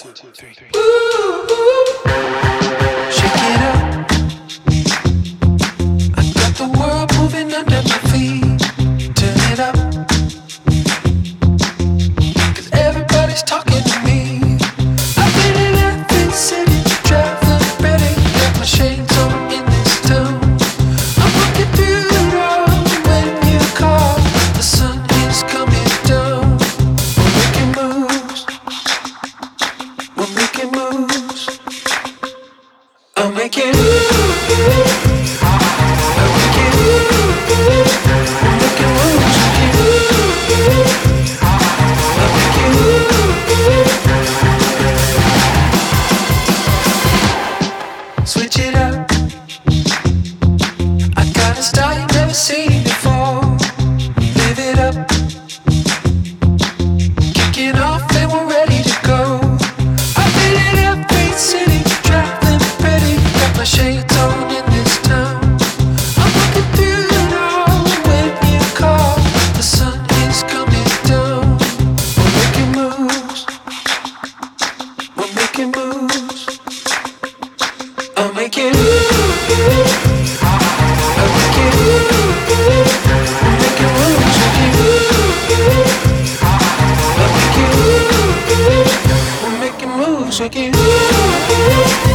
Shake it up. I got the world moving under my feet. Turn it up. 'Cause everybody's talking to me. I've been in every city, traveling, ready. Got my shades on in this town. I'm walking through the road when you call. The sun is coming down. We're making moves. We're making moves. I'm making moves. I'm making moves. I'm making moves again. I'm making moves. Switch it up. I got a style you've never seen before. Live it up. Kicking off and we're ready to go. I've been in every city, traveling ready. Got my shades on in this town. I'm walking through the door when you call. The sun is coming down. We're making moves. We're making moves. I'm making moves. I'm making moves. I'm making moves with you. I'm making moves. We're making moves with you.